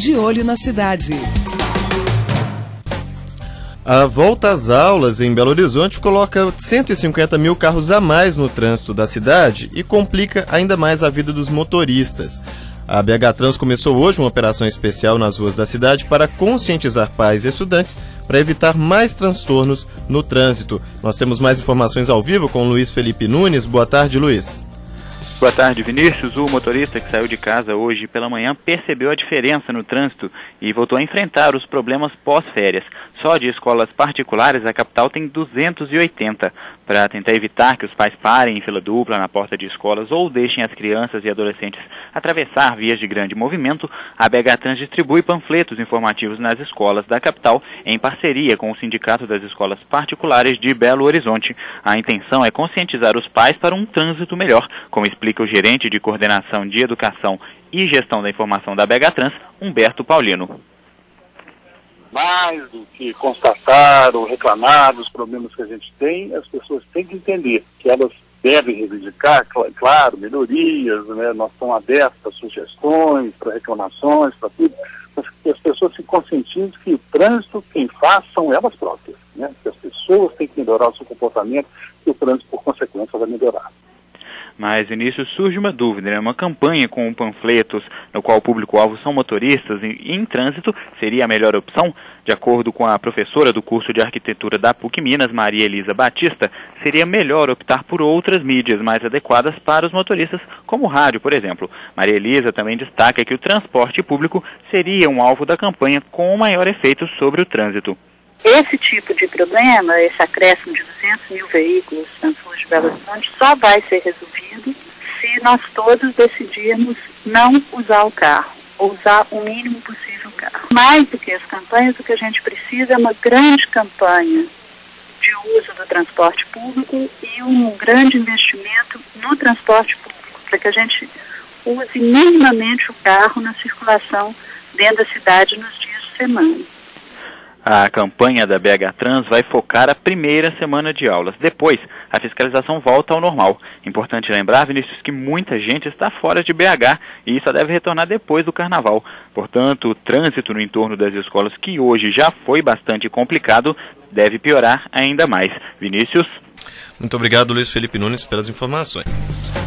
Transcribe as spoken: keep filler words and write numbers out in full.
De olho na cidade. A volta às aulas em Belo Horizonte coloca cento e cinquenta mil carros a mais no trânsito da cidade e complica ainda mais a vida dos motoristas. A B H Trans começou hoje uma operação especial nas ruas da cidade para conscientizar pais e estudantes para evitar mais transtornos no trânsito. Nós temos mais informações ao vivo com o Luiz Felipe Nunes. Boa tarde, Luiz. Boa tarde, Vinícius. O motorista que saiu de casa hoje pela manhã percebeu a diferença no trânsito e voltou a enfrentar os problemas pós-férias. Só de escolas particulares, a capital tem duzentos e oitenta. Para tentar evitar que os pais parem em fila dupla na porta de escolas ou deixem as crianças e adolescentes atravessar vias de grande movimento, a B H Trans distribui panfletos informativos nas escolas da capital em parceria com o Sindicato das Escolas Particulares de Belo Horizonte. A intenção é conscientizar os pais para um trânsito melhor, como explica o gerente de coordenação de educação e gestão da informação da B H Trans, Humberto Paulino. Mais do que constatar ou reclamar dos problemas que a gente tem, as pessoas têm que entender que elas devem reivindicar, claro, melhorias, né? Nós estamos abertos para sugestões, para reclamações, para tudo, mas que as pessoas se conscientizem que o trânsito, quem faz, são elas próprias, né? Que as pessoas têm que melhorar o seu comportamento e o trânsito, por consequência, vai melhorar. Mas, Vinícius, surge uma dúvida, né? Uma campanha com panfletos no qual o público-alvo são motoristas em, em trânsito seria a melhor opção? De acordo com a professora do curso de arquitetura da PUC Minas, Maria Elisa Batista, seria melhor optar por outras mídias mais adequadas para os motoristas, como o rádio, por exemplo. Maria Elisa também destaca que o transporte público seria um alvo da campanha com maior efeito sobre o trânsito. Esse tipo de problema, esse acréscimo de duzentos mil veículos nas ruas de Belo Horizonte, só vai ser resolvido se nós todos decidirmos não usar o carro, ou usar o mínimo possível o carro. Mais do que as campanhas, o que a gente precisa é uma grande campanha de uso do transporte público e um grande investimento no transporte público, para que a gente use minimamente o carro na circulação dentro da cidade nos dias de semana. A campanha da B H Trans vai focar a primeira semana de aulas. Depois, a fiscalização volta ao normal. Importante lembrar, Vinícius, que muita gente está fora de B H e só deve retornar depois do carnaval. Portanto, o trânsito no entorno das escolas, que hoje já foi bastante complicado, deve piorar ainda mais. Vinícius? Muito obrigado, Luiz Felipe Nunes, pelas informações.